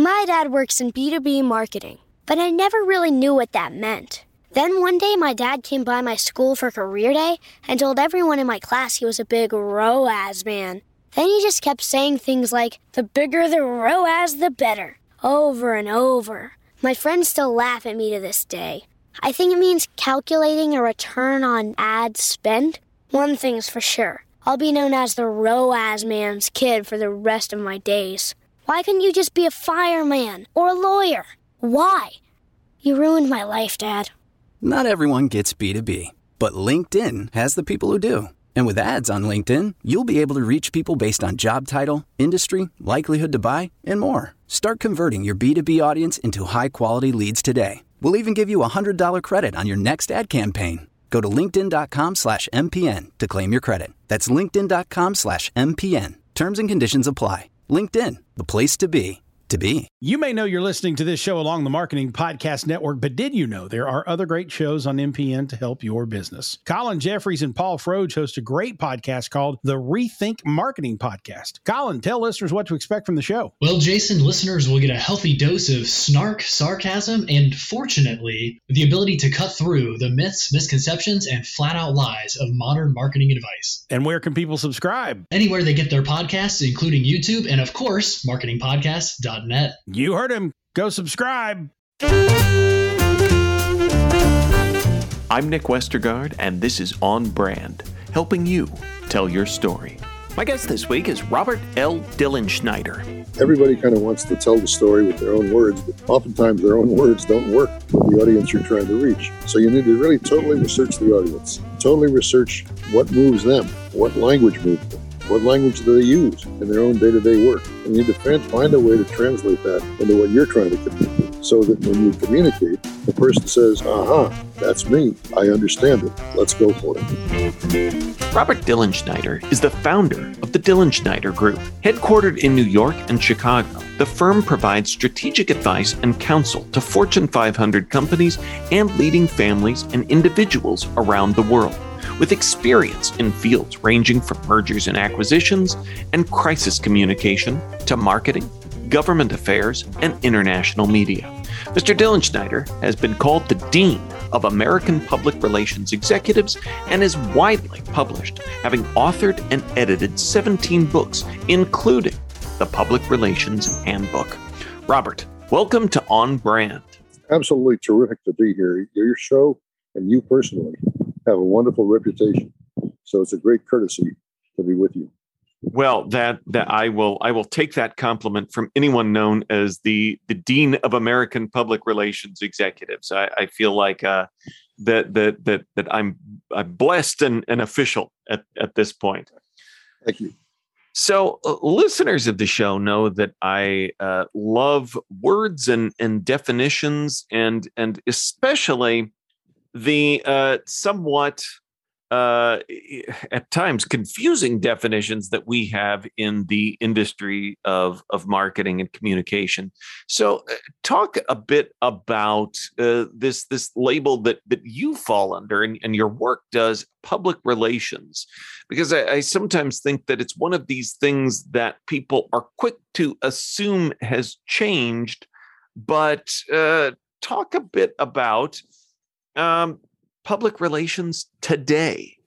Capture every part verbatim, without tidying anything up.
My dad works in B two B marketing, but I never really knew what that meant. Then one day my dad came by my school for career day and told everyone in my class he was a big R O A S man. Then he just kept saying things like, the bigger the R O A S, the better, over and over. My friends still laugh at me to this day. I think it means calculating a return on ad spend. One thing's for sure, I'll be known as the R O A S man's kid for the rest of my days. Why couldn't you just be a fireman or a lawyer? Why? You ruined my life, Dad. Not everyone gets B two B, but LinkedIn has the people who do. And with ads on LinkedIn, you'll be able to reach people based on job title, industry, likelihood to buy, and more. Start converting your B two B audience into high-quality leads today. We'll even give you a one hundred dollars credit on your next ad campaign. Go to linkedin.com slash MPN to claim your credit. That's linkedin.com slash MPN. Terms and conditions apply. LinkedIn, the place to be. To be. You may know you're listening to this show along the Marketing Podcast Network, but did you know there are other great shows on M P N to help your business? Colin Jeffries and Paul Froge host a great podcast called the Rethink Marketing Podcast. Colin, tell listeners what to expect from the show. Well, Jason, listeners will get a healthy dose of snark, sarcasm, and fortunately, the ability to cut through the myths, misconceptions, and flat-out lies of modern marketing advice. And where can people subscribe? Anywhere they get their podcasts, including YouTube, and of course, marketing podcast dot net. You heard him. Go subscribe. I'm Nick Westergaard, and this is On Brand, helping you tell your story. My guest this week is Robert L. Dillenschneider. Everybody kind of wants to tell the story with their own words, but oftentimes their own words don't work with the audience you're trying to reach. So you need to really totally research the audience, totally research what moves them, what language moves them. What language do they use in their own day-to-day work? And you need to find a way to translate that into what you're trying to communicate so that when you communicate, the person says, aha, that's me. I understand it. Let's go for it. Robert Dillenschneider is the founder of the Dillenschneider Group. Headquartered in New York and Chicago, the firm provides strategic advice and counsel to Fortune five hundred companies and leading families and individuals around the world, with experience in fields ranging from mergers and acquisitions and crisis communication to marketing, government affairs, and international media. Mister Dillenschneider has been called the Dean of American Public Relations Executives and is widely published, having authored and edited seventeen books, including the Public Relations Handbook. Robert, welcome to On Brand. Absolutely terrific to be here. Your show and you personally have a wonderful reputation, so it's a great courtesy to be with you. Well, that that I will I will take that compliment from anyone known as the the Dean of American Public Relations Executives. I, I feel like uh, that that that that I'm I'm blessed and, and official at, at this point. Thank you. So, uh, listeners of the show know that I uh, love words and and definitions, and and especially the uh, somewhat uh, at times confusing definitions that we have in the industry of, of marketing and communication. So uh, talk a bit about uh, this, this label that, that you fall under and, and your work does, public relations, because I, I sometimes think that it's one of these things that people are quick to assume has changed, but uh, talk a bit about Um, public relations today.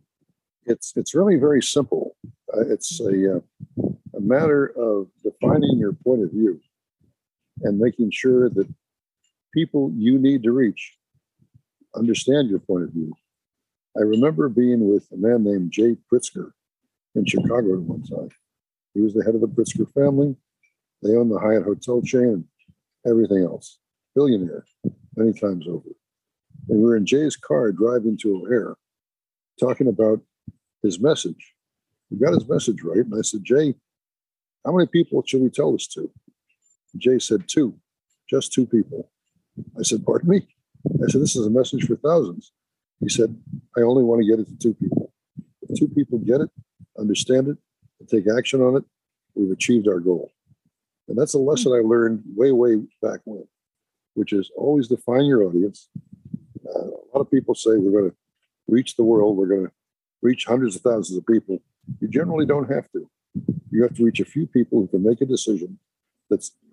It's it's really very simple. Uh, it's a uh, a matter of defining your point of view and making sure that people you need to reach understand your point of view. I remember being with a man named Jay Pritzker in Chicago at one time. He was the head of the Pritzker family. They owned the Hyatt hotel chain and everything else. Billionaire, many times over. And we were in Jay's car driving to O'Hare, talking about his message. We got his message right. And I said, Jay, how many people should we tell this to? And Jay said, two, just two people. I said, pardon me? I said, this is a message for thousands. He said, I only want to get it to two people. If two people get it, understand it, and take action on it, we've achieved our goal. And that's a lesson I learned way, way back when, which is always define your audience. Uh, a lot of people say we're going to reach the world, we're going to reach hundreds of thousands of people. You generally don't have to. You have to reach a few people who can make a decision that's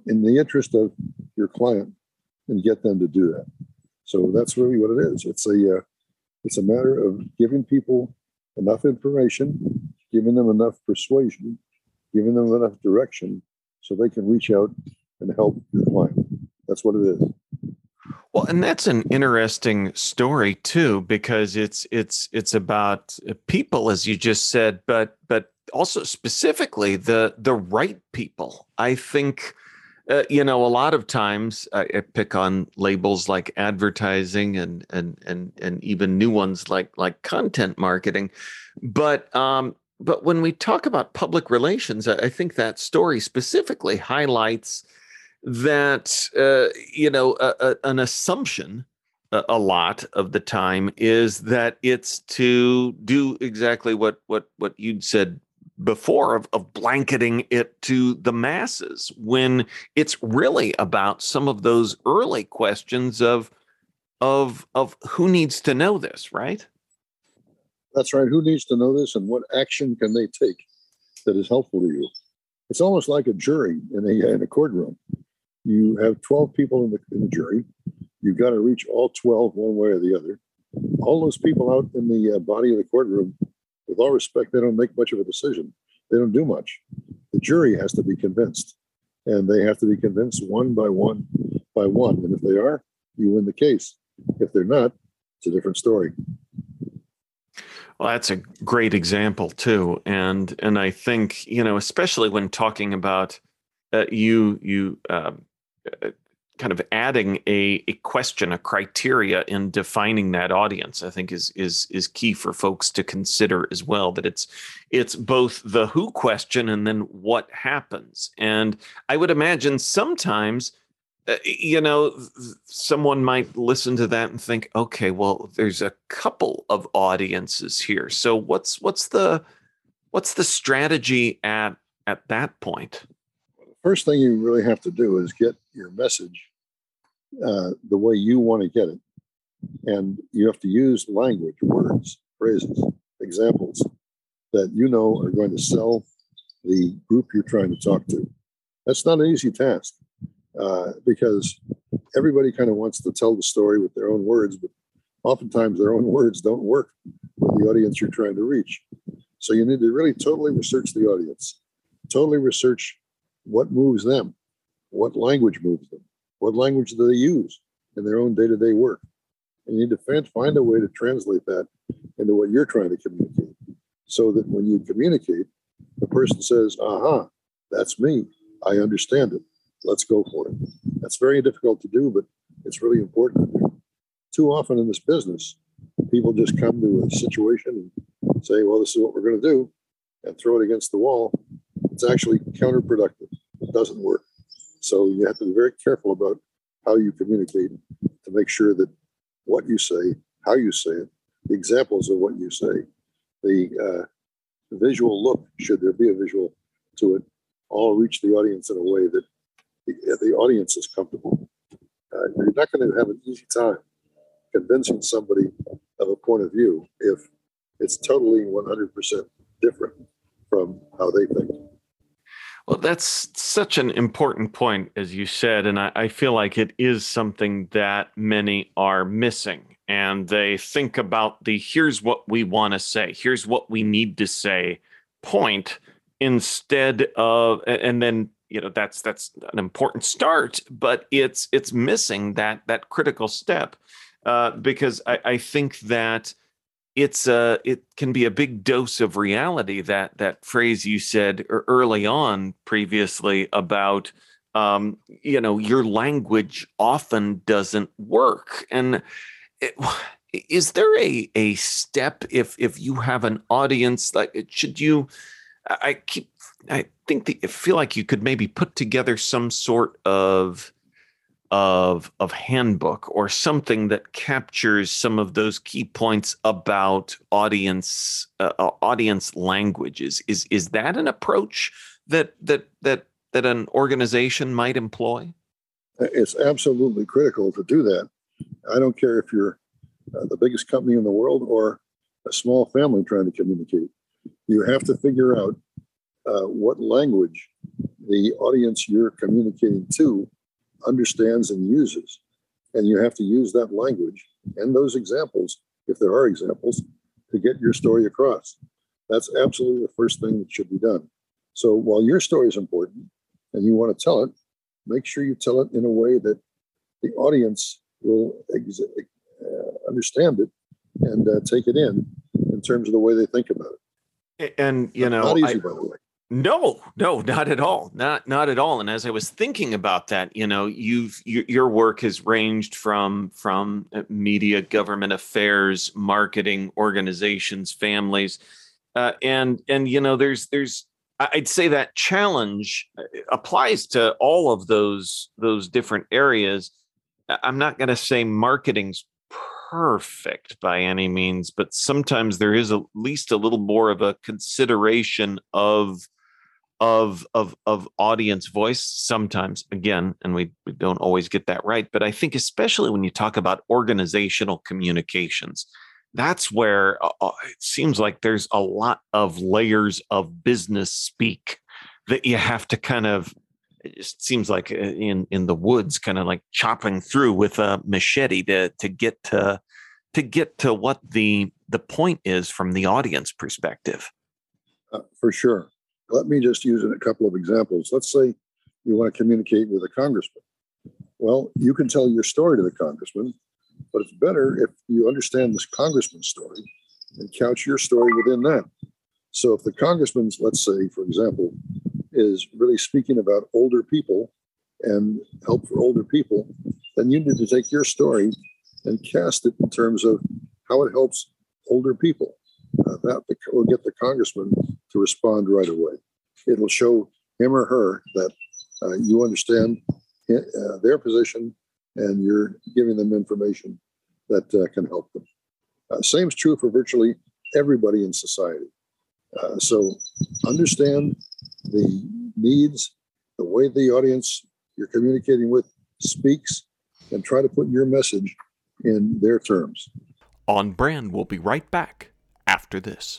in the interest of your client and get them to do that. So that's really what it is. It's a uh, it's a matter of giving people enough information, giving them enough persuasion, giving them enough direction so they can reach out and help your client. That's what it is. Well, and that's an interesting story too, because it's it's it's about people, as you just said, but but also specifically the the right people. I think, uh, you know, a lot of times I, I pick on labels like advertising and and and and even new ones like like content marketing, but um, but when we talk about public relations, I, I think that story specifically highlights that, uh, you know, a, a, an assumption a, a lot of the time is that it's to do exactly what what what you'd said before of, of blanketing it to the masses, when it's really about some of those early questions of of of who needs to know this, right? That's right. Who needs to know this, and what action can they take that is helpful to you? It's almost like a jury in a in a courtroom. You have twelve people in the, in the jury. You've got to reach all twelve one way or the other. All those people out in the uh, body of the courtroom, with all respect, they don't make much of a decision. They don't do much. The jury has to be convinced, and they have to be convinced one by one by one. And if they are, you win the case. If they're not, it's a different story. Well, that's a great example too, and and I think, you know, especially when talking about uh, you you. Um, Uh, kind of adding a, a question, a criteria in defining that audience, I think is is is key for folks to consider as well. That it's it's both the who question and then what happens. And I would imagine sometimes, uh, you know, someone might listen to that and think, okay, well, there's a couple of audiences here. So what's what's the what's the strategy at at that point? First thing you really have to do is get your message uh, the way you want to get it. And you have to use language, words, phrases, examples that you know are going to sell the group you're trying to talk to. That's not an easy task uh, because everybody kind of wants to tell the story with their own words, but oftentimes their own words don't work with the audience you're trying to reach. So you need to really totally research the audience, totally research what moves them, what language moves them, what language do they use in their own day-to-day work. And you need to find a way to translate that into what you're trying to communicate, so that when you communicate, the person says, aha, that's me. I understand it. Let's go for it. That's very difficult to do, but it's really important to do. Too often in this business, people just come to a situation and say, well, this is what we're going to do, and throw it against the wall. It's actually counterproductive. It doesn't work. So you have to be very careful about how you communicate to make sure that what you say, how you say it, the examples of what you say, the uh, visual look, should there be a visual to it, all reach the audience in a way that the, the audience is comfortable. Uh, you're not going to have an easy time convincing somebody of a point of view if it's totally one hundred percent different from how they think. Well, that's such an important point, as you said, and I, I feel like it is something that many are missing. And they think about the here's what we want to say, here's what we need to say point, instead of, and then, you know, that's that's an important start, but it's it's missing that that critical step, uh, because I, I think that it's a it can be a big dose of reality, that that phrase you said early on previously about um, you know, your language often doesn't work. And it, is there a a step if if you have an audience, like, should you? I keep I think the, I feel like you could maybe put together some sort of of of handbook or something that captures some of those key points about audience uh, audience languages. Is is that an approach that that that that an organization might employ? It's absolutely critical to do that. I don't care if you're uh, the biggest company in the world or a small family trying to communicate. You have to figure out uh, what language the audience you're communicating to understands and uses. And you have to use that language and those examples, if there are examples, to get your story across. That's absolutely the first thing that should be done. So while your story is important and you want to tell it, make sure you tell it in a way that the audience will ex- uh, understand it and uh, take it in in terms of the way they think about it. And, you know, not easy, I, by the way. No, no, not at all. Not, not at all. And as I was thinking about that, you know, you've, your, your work has ranged from, from media, government affairs, marketing, organizations, families. Uh, and, and, you know, there's, there's, I'd say that challenge applies to all of those, those different areas. I'm not going to say marketing's perfect by any means, but sometimes there is at least a little more of a consideration of, of, of, of audience voice sometimes, again, and we, we don't always get that right. But I think especially when you talk about organizational communications, that's where uh, it seems like there's a lot of layers of business speak that you have to kind of, it just seems like in, in the woods, kind of like chopping through with a machete to, to get to, to get to what the, the point is from the audience perspective. Uh, for sure. Let me just use a couple of examples. Let's say you want to communicate with a congressman. Well, you can tell your story to the congressman, but it's better if you understand this congressman's story and couch your story within that. So if the congressman's, let's say, for example, is really speaking about older people and help for older people, then you need to take your story and cast it in terms of how it helps older people. Uh, that will get the congressman to respond right away. It'll show him or her that uh, you understand uh, their position and you're giving them information that uh, can help them. Uh, same is true for virtually everybody in society. Uh, so understand the needs, the way the audience you're communicating with speaks, and try to put your message in their terms. On Brand will be right back after this.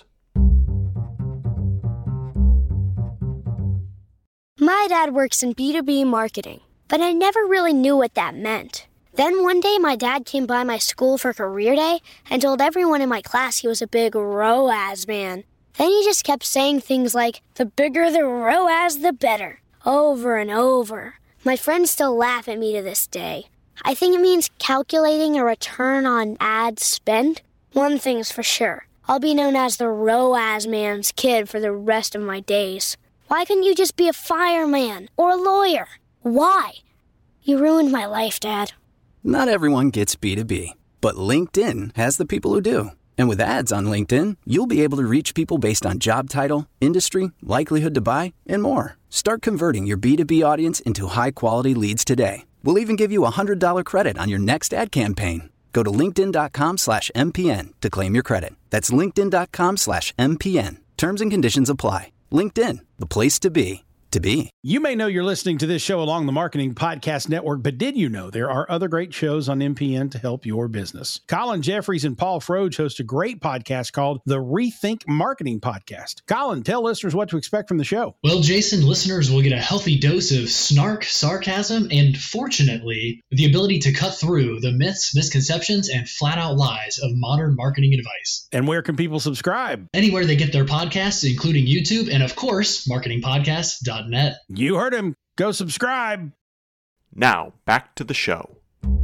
My dad works in B two B marketing, but I never really knew what that meant. Then one day my dad came by my school for career day and told everyone in my class he was a big R O A S man. Then he just kept saying things like, the bigger the R O A S, the better, over and over. My friends still laugh at me to this day. I think it means calculating a return on ad spend. One thing's for sure, I'll be known as the R O A S man's kid for the rest of my days. Why couldn't you just be a fireman or a lawyer? Why? You ruined my life, Dad. Not everyone gets B two B, but LinkedIn has the people who do. And with ads on LinkedIn, you'll be able to reach people based on job title, industry, likelihood to buy, and more. Start converting your B two B audience into high-quality leads today. We'll even give you a one hundred dollars credit on your next ad campaign. Go to linkedin.com slash MPN to claim your credit. That's linkedin.com slash MPN. Terms and conditions apply. LinkedIn, the place to be. To be. You may know you're listening to this show along the Marketing Podcast Network, but did you know there are other great shows on M P N to help your business? Colin Jeffries and Paul Froge host a great podcast called the Rethink Marketing Podcast. Colin, tell listeners what to expect from the show. Well, Jason, listeners will get a healthy dose of snark, sarcasm, and fortunately, the ability to cut through the myths, misconceptions, and flat-out lies of modern marketing advice. And where can people subscribe? Anywhere they get their podcasts, including YouTube, and of course, marketing podcast dot net. You heard him. Go subscribe. Now, back to the show.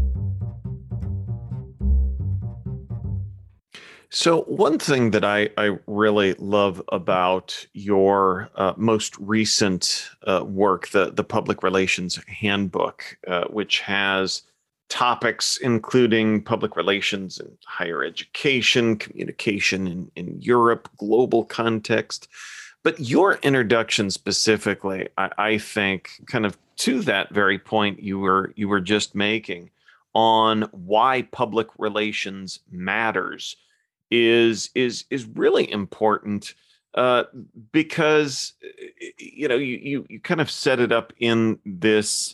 So one thing that I, I really love about your uh, most recent uh, work, the, the Public Relations Handbook, uh, which has topics including public relations in higher education, communication in, in Europe, global context. But your introduction specifically, I, I think, kind of to that very point you were you were just making on why public relations matters is is is really important uh, because you know you, you you kind of set it up in this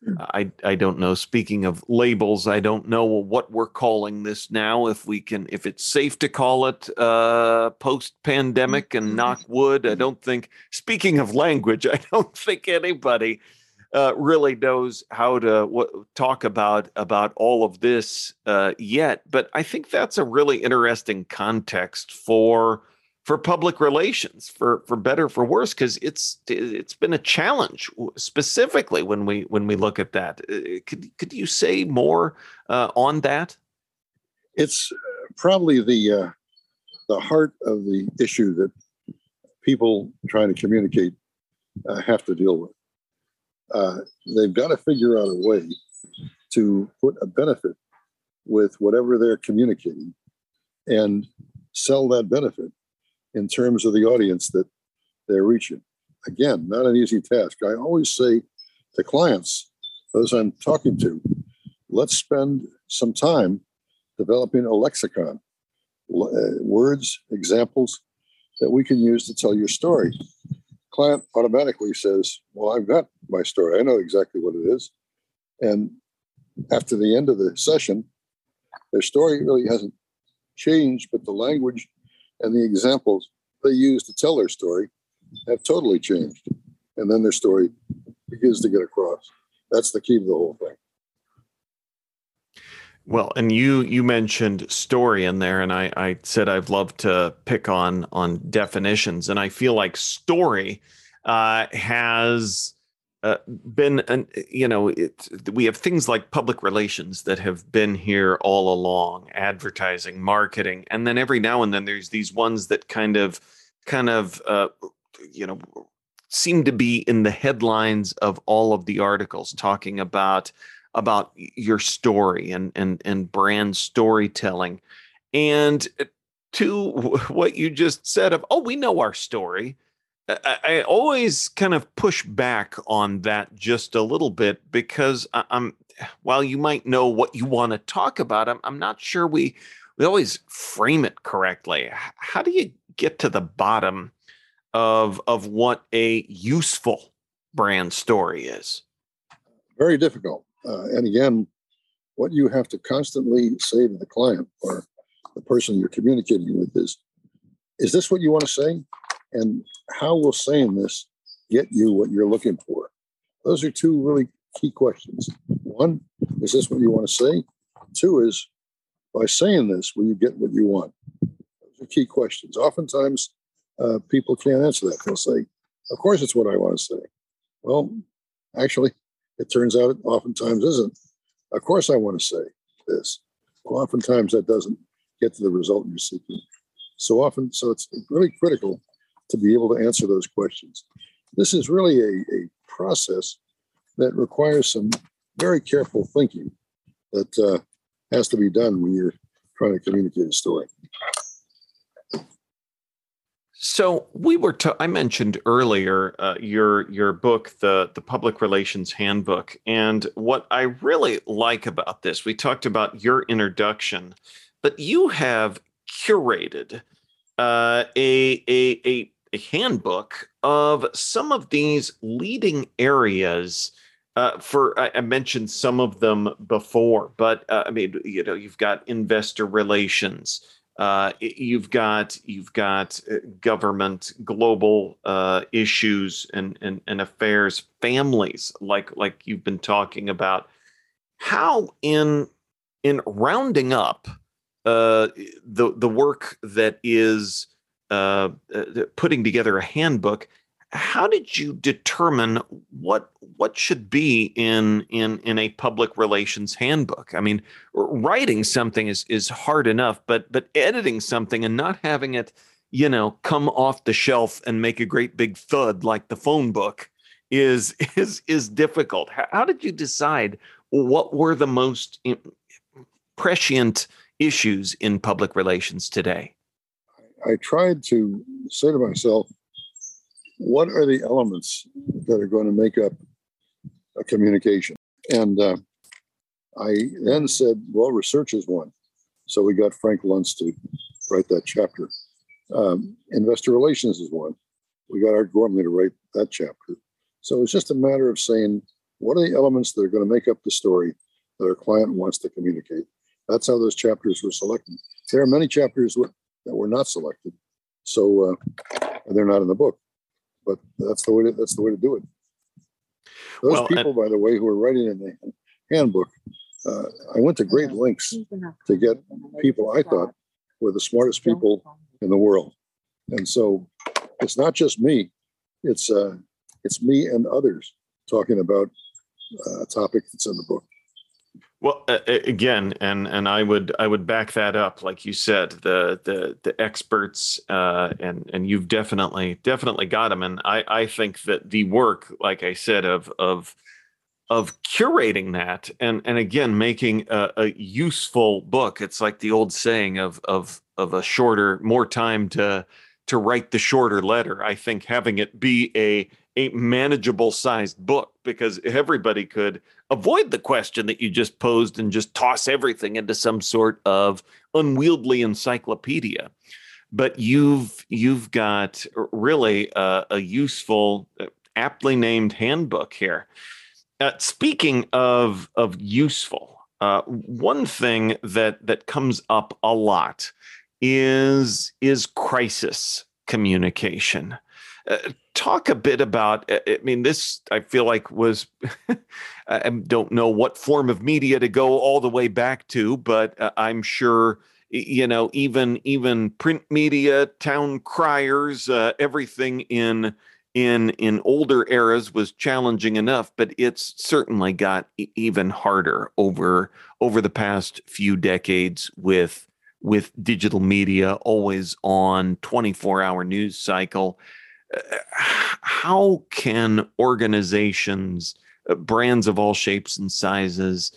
I, I don't know. Speaking of labels, I don't know what we're calling this now. If we can, if it's safe to call it uh, post-pandemic and knock wood, I don't think, speaking of language, I don't think anybody uh, really knows how to w- talk about, about all of this uh, yet. But I think that's a really interesting context for for public relations, for for better, for worse, because it's it's been a challenge specifically when we when we look at that. Could could you say more uh, on that? It's probably the uh, the heart of the issue that people trying to communicate uh, have to deal with. Uh, they've got to figure out a way to put a benefit with whatever they're communicating and sell that benefit in terms of the audience that they're reaching. Again, not an easy task. I always say to clients, those I'm talking to, let's spend some time developing a lexicon, uh, words, examples that we can use to tell your story. Client automatically says, well, I've got my story. I know exactly what it is. And after the end of the session, their story really hasn't changed, but the language and the examples they use to tell their story have totally changed. And then their story begins to get across. That's the key to the whole thing. Well, and you you mentioned story in there, and I, I said I've loved to pick on on definitions, and I feel like story uh, has uh, been, an, you know, it, we have things like public relations that have been here all along, advertising, marketing, and then every now and then there's these ones that kind of, kind of, uh, you know, seem to be in the headlines of all of the articles talking about about your story and and and brand storytelling. And to what you just said of, oh, we know our story, I, I always kind of push back on that just a little bit, because I, I'm, while you might know what you want to talk about, I'm, I'm not sure we we always frame it correctly. How do you get to the bottom of of what a useful brand story is? Very difficult. Uh, and again, what you have to constantly say to the client or the person you're communicating with is, is this what you want to say? And how will saying this get you what you're looking for? Those are two really key questions. One, is this what you want to say? Two is, by saying this, will you get what you want? Those are key questions. Oftentimes, uh, people can't answer that. They'll say, of course it's what I want to say. Well, actually, it turns out it oftentimes isn't. Of course I want to say this. Well, oftentimes that doesn't get to the result you're seeking. So often, so it's really critical to be able to answer those questions. This is really a, a process that requires some very careful thinking that uh, has to be done when you're trying to communicate a story. So we were. To, I mentioned earlier uh, your your book, the the Public Relations Handbook, and what I really like about this. We talked about your introduction, but you have curated uh, a, a a a handbook of some of these leading areas. Uh, for I, I mentioned some of them before, but uh, I mean, you know, you've got investor relations. Uh, you've got you've got government, global uh, issues and, and and affairs, families, like like you've been talking about. How in in rounding up uh, the the work that is uh, putting together a handbook, how did you determine what what should be in in in a public relations handbook? I mean, writing something is is hard enough, but but editing something and not having it, you know, come off the shelf and make a great big thud like the phone book is is is difficult. How, how did you decide what were the most prescient issues in public relations today? I tried to say to myself, what are the elements that are going to make up a communication? And uh, I then said, well, research is one. So we got Frank Luntz to write that chapter. Um, investor relations is one. We got Art Gormley to write that chapter. So it's just a matter of saying, what are the elements that are going to make up the story that our client wants to communicate? That's how those chapters were selected. There are many chapters that were not selected, so uh, they're not in the book. But that's the way to, that's the way to do it. Those well, people, and- by the way, who are writing in the handbook, uh, I went to great lengths to get people I thought were the smartest people in the world. And so it's not just me; it's uh, it's me and others talking about uh, a topic that's in the book. Well, uh, again, and and I would I would back that up, like you said, the the the experts, uh, and and you've definitely definitely got them. And I I think that the work, like I said, of of of curating that, and and again making a, a useful book. It's like the old saying of of of a shorter, more time to to write the shorter letter. I think having it be a a manageable sized book, because everybody could avoid the question that you just posed and just toss everything into some sort of unwieldy encyclopedia. But you've you've got really a, a useful, aptly named handbook here. Uh, speaking of of useful, uh, one thing that that comes up a lot is is crisis communication. Uh, talk a bit about, I mean, this, I feel like was, I don't know what form of media to go all the way back to, but uh, I'm sure, you know, even, even print media, town criers, uh, everything in, in, in older eras was challenging enough, but it's certainly got e- even harder over, over the past few decades with, with digital media, always on twenty-four hour news cycle. How can organizations, uh, brands of all shapes and sizes,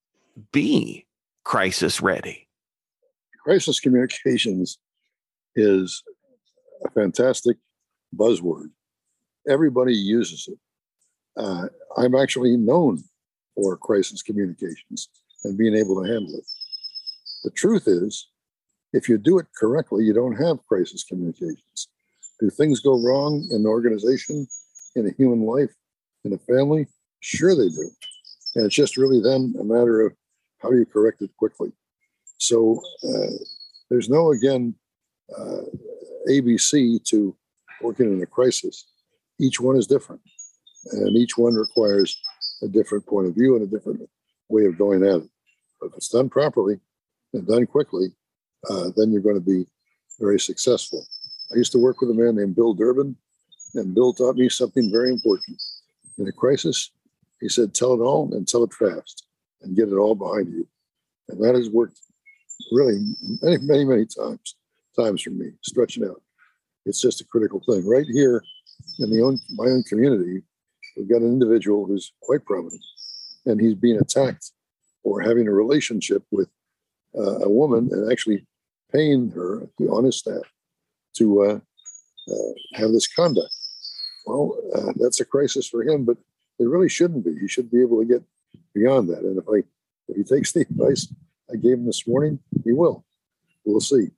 be crisis ready? Crisis communications is a fantastic buzzword. Everybody uses it. Uh, I'm actually known for crisis communications and being able to handle it. The truth is, if you do it correctly, you don't have crisis communications. Do things go wrong in an organization, in a human life, in a family? Sure they do. And it's just really then a matter of how do you correct it quickly. So uh, there's no, again, uh, A B C to working in a crisis. Each one is different. And each one requires a different point of view and a different way of going at it. But if it's done properly and done quickly, uh, then you're going to be very successful. I used to work with a man named Bill Durbin, and Bill taught me something very important. In a crisis, he said, tell it all and tell it fast and get it all behind you. And that has worked really many, many, many times, times for me, stretching out. It's just a critical thing. Right here in the own, my own community, we've got an individual who's quite prominent, and he's being attacked for having a relationship with uh, a woman and actually paying her on his staff to uh, uh, have this conduct. Well, uh, that's a crisis for him, but it really shouldn't be. He should be able to get beyond that. And if I, if he takes the advice I gave him this morning, he will. We'll see.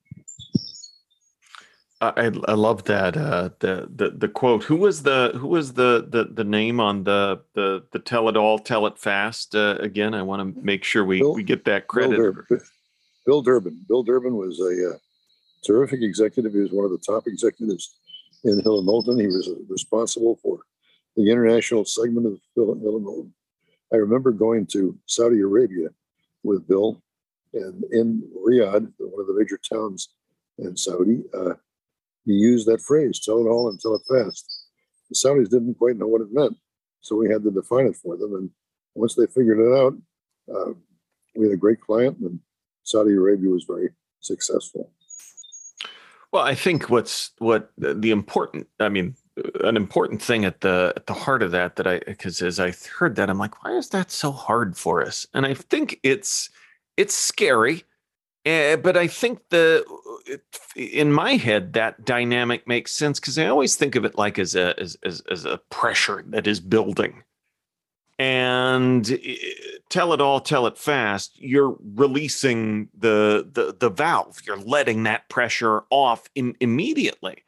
I I love that uh, the the the quote. Who was the who was the the the name on the the the tell it all, tell it fast? Uh, again, I want to make sure we Bill, we get that credit. Bill Durbin. Bill Durbin. Bill Durbin was a uh, terrific executive. He was one of the top executives in Hill and Knowlton. He was responsible for the international segment of Hill and Knowlton. I remember going to Saudi Arabia with Bill, and in Riyadh, one of the major towns in Saudi, uh, he used that phrase, tell it all and tell it fast. The Saudis didn't quite know what it meant, so we had to define it for them. And once they figured it out, uh, we had a great client, and Saudi Arabia was very successful. Well, I think what's what the important, I mean, an important thing at the at the heart of that, that I, because as I heard that, I'm like, why is that so hard for us? And I think it's it's scary, uh, but I think the it, in my head that dynamic makes sense, because I always think of it like as a as as, as a pressure that is building. And tell it all, tell it fast. You're releasing the the the valve. You're letting that pressure off in, immediately.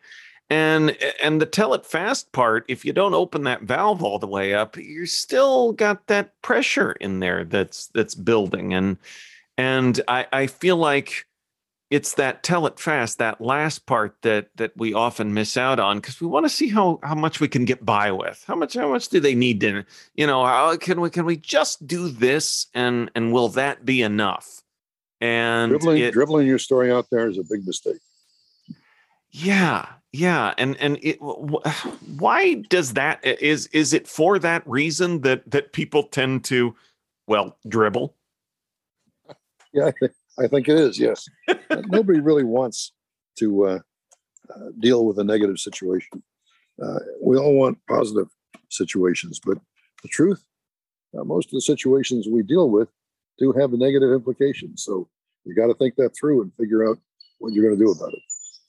And and the tell it fast part, if you don't open that valve all the way up, you're still got that pressure in there that's that's building. And and I, I feel like it's that tell it fast, that last part that that we often miss out on, because we want to see how how much we can get by with. How much how much do they need to, you know, how can we can we just do this, and and will that be enough? And dribbling it, dribbling your story out there is a big mistake. Yeah, yeah, and and it, why does that? Is is it for that reason that that people tend to, well, dribble? Yeah, I think, I think it is. Yes, nobody really wants to uh, uh, deal with a negative situation. Uh, we all want positive situations, but the truth, uh, most of the situations we deal with do have a negative implication. So you got to think that through and figure out what you're going to do about it.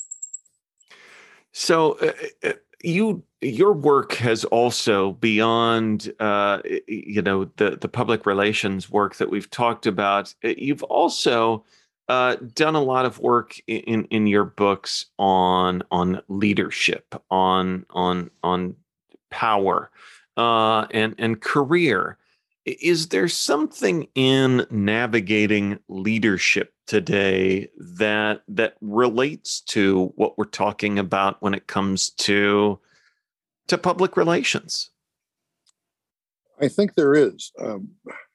So uh, you your work has also, beyond uh, you know the the public relations work that we've talked about, you've also uh, done a lot of work in in your books on on leadership, on on on power, uh, and and career. Is there something in navigating leadership today that that relates to what we're talking about when it comes to to public relations? I think there is. Um,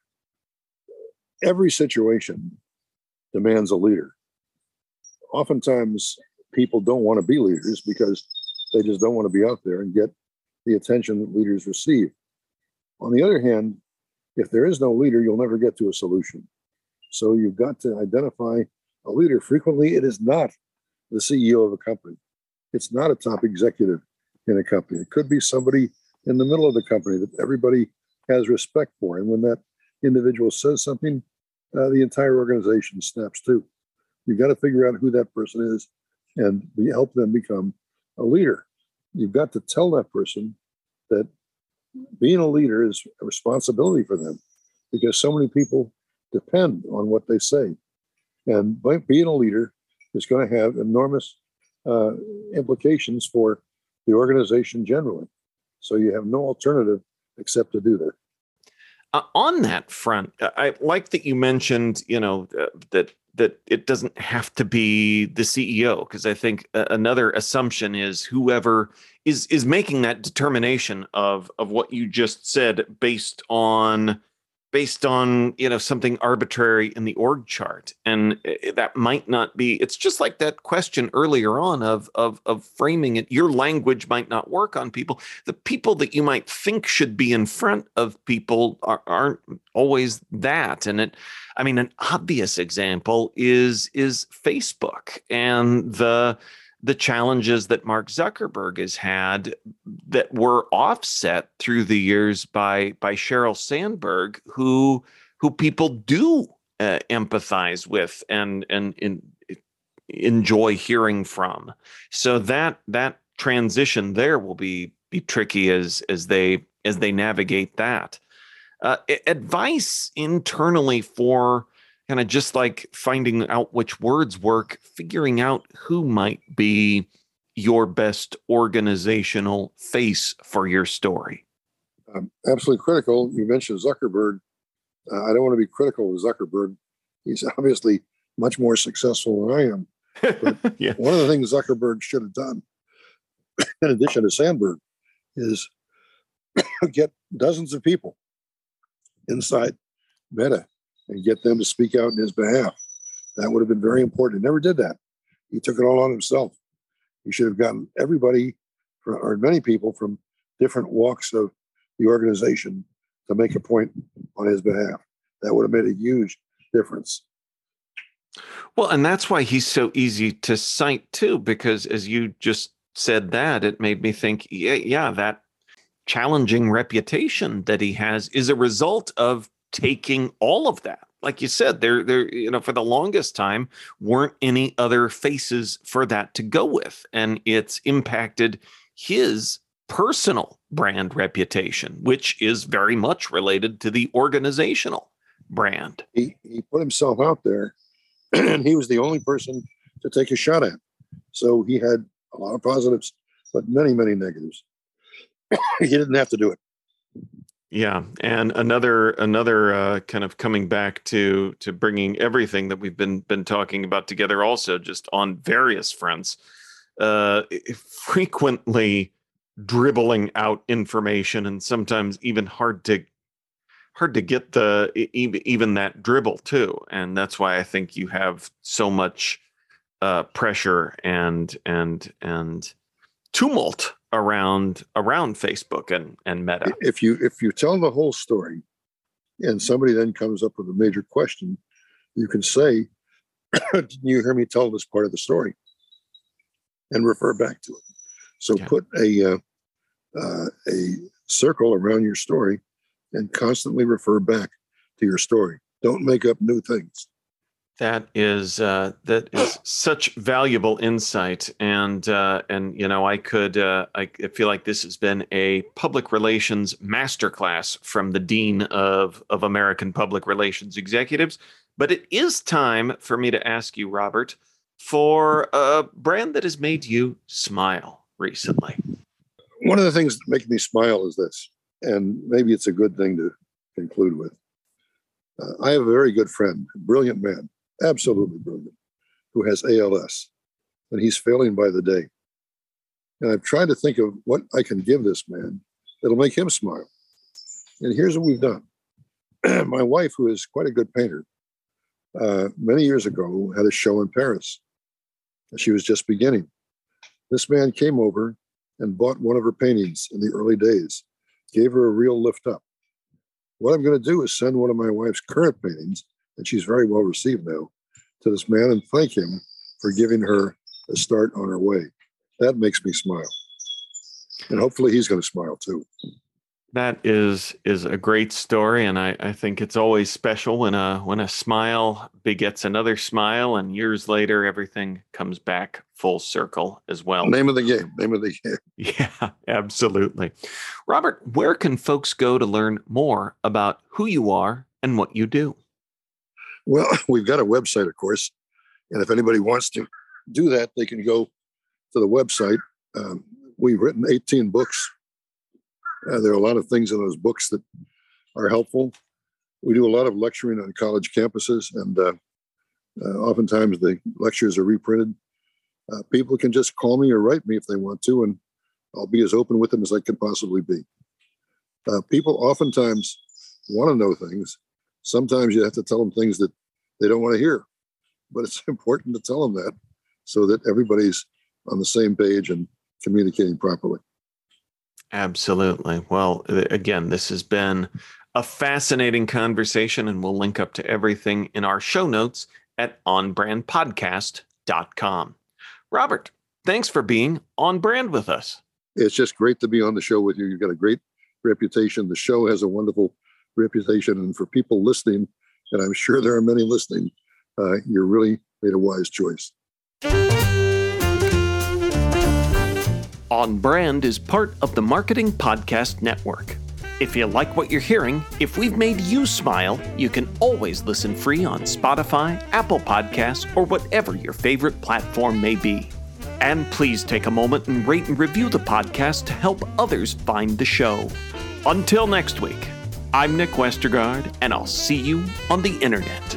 every situation demands a leader. Oftentimes, people don't want to be leaders because they just don't want to be out there and get the attention that leaders receive. On the other hand, if there is no leader, you'll never get to a solution. So you've got to identify a leader. Frequently, it is not the C E O of a company. It's not a top executive in a company. It could be somebody in the middle of the company that everybody has respect for. And when that individual says something, uh, the entire organization snaps too. You've got to figure out who that person is and be, help them become a leader. You've got to tell that person that being a leader is a responsibility for them, because so many people depend on what they say. And by being a leader is going to have enormous uh, implications for the organization generally. So you have no alternative except to do that. Uh, on that front, I like that you mentioned, you know, uh, that that it doesn't have to be the C E O, because I think uh, another assumption is whoever is is making that determination of of what you just said based on based on, you know, something arbitrary in the org chart. And that might not be, it's just like that question earlier on of, of, of framing it. Your language might not work on people. The people that you might think should be in front of people are, aren't always that. And it, I mean, an obvious example is, is Facebook and the, the challenges that Mark Zuckerberg has had that were offset through the years by by Sheryl Sandberg, who who people do uh, empathize with and and in, enjoy hearing from. So that that transition there will be be tricky as as they as they navigate that. Uh, advice internally for kind of just like finding out which words work, figuring out who might be your best organizational face for your story. Um, absolutely critical. You mentioned Zuckerberg. Uh, I don't want to be critical of Zuckerberg. He's obviously much more successful than I am. But yeah. One of the things Zuckerberg should have done, in addition to Sandberg, is get dozens of people inside Meta and get them to speak out in his behalf. That would have been very important. He never did that. He took it all on himself. He should have gotten everybody, or many people from different walks of the organization to make a point on his behalf. That would have made a huge difference. Well, and that's why he's so easy to cite too, because as you just said that, it made me think, yeah, yeah, that challenging reputation that he has is a result of taking all of that. Like you said, there, there, you know, for the longest time, weren't any other faces for that to go with. And it's impacted his personal brand reputation, which is very much related to the organizational brand. He, he put himself out there, and he was the only person to take a shot at. So he had a lot of positives but many, many negatives. You didn't have to do it. Yeah, and another another uh, kind of coming back to to bringing everything that we've been been talking about together, also just on various fronts, uh, frequently dribbling out information, and sometimes even hard to hard to get the even even that dribble too, and that's why I think you have so much uh, pressure and and and tumult around around Facebook and, and Meta. If you if you tell the whole story and somebody then comes up with a major question, you can say, didn't you hear me tell this part of the story? And refer back to it. So yeah. Put a uh, uh, a circle around your story and constantly refer back to your story. Don't make up new things. That is uh, that is such valuable insight, and uh, and you know I could uh, I feel like this has been a public relations masterclass from the Dean of of American Public Relations Executives. But it is time for me to ask you, Robert, for a brand that has made you smile recently. One of the things that make me smile is this, and maybe it's a good thing to conclude with. Uh, I have a very good friend, a brilliant man. Absolutely brilliant, who has A L S, and he's failing by the day. And I've tried to think of what I can give this man that'll make him smile. And here's what we've done. My wife, who is quite a good painter, uh, many years ago had a show in Paris. She was just beginning. This man came over and bought one of her paintings in the early days, gave her a real lift up. What I'm going to do is send one of my wife's current paintings, and she's very well received now, to this man and thank him for giving her a start on her way. That makes me smile. And hopefully he's going to smile too. That is is a great story, and I, I think it's always special when a when a smile begets another smile, and years later everything comes back full circle as well. Name of the game. Name of the game. Yeah, absolutely. Robert, where can folks go to learn more about who you are and what you do? Well, we've got a website, of course, and if anybody wants to do that, they can go to the website. Um, we've written eighteen books. Uh, there are a lot of things in those books that are helpful. We do a lot of lecturing on college campuses, and uh, uh, oftentimes the lectures are reprinted. Uh, people can just call me or write me if they want to, and I'll be as open with them as I can possibly be. Uh, people oftentimes want to know things. Sometimes you have to tell them things that they don't want to hear, but it's important to tell them that so that everybody's on the same page and communicating properly. Absolutely. Well, again, this has been a fascinating conversation, and we'll link up to everything in our show notes at on brand podcast dot com. Robert, thanks for being on brand with us. It's just great to be on the show with you. You've got a great reputation. The show has a wonderful reputation, and for people listening, and I'm sure there are many listening, uh, you're really made a wise choice. On Brand is part of the Marketing Podcast Network. If you like what you're hearing, if we've made you smile, you can always listen free on Spotify, Apple Podcasts, or whatever your favorite platform may be. And please take a moment and rate and review the podcast to help others find the show. Until next week, I'm Nick Westergaard, and I'll see you on the internet.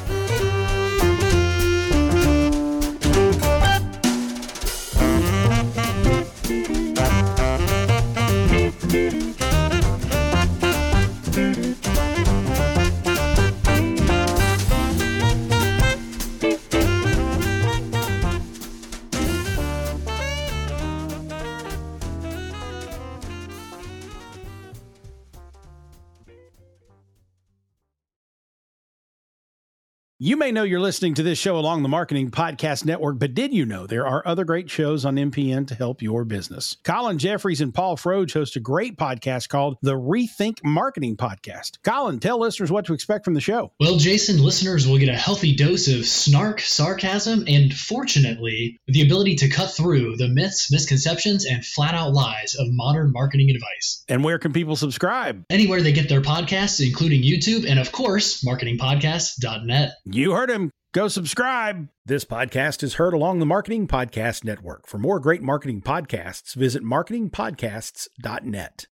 You may know you're listening to this show along the Marketing Podcast Network, but did you know there are other great shows on M P N to help your business? Colin Jeffries and Paul Froge host a great podcast called the Rethink Marketing Podcast. Colin, tell listeners what to expect from the show. Well, Jason, listeners will get a healthy dose of snark, sarcasm, and fortunately, the ability to cut through the myths, misconceptions, and flat-out lies of modern marketing advice. And where can people subscribe? Anywhere they get their podcasts, including YouTube, and of course, marketing podcast dot net. You heard him. Go subscribe. This podcast is heard along the Marketing Podcast Network. For more great marketing podcasts, visit marketing podcasts dot net.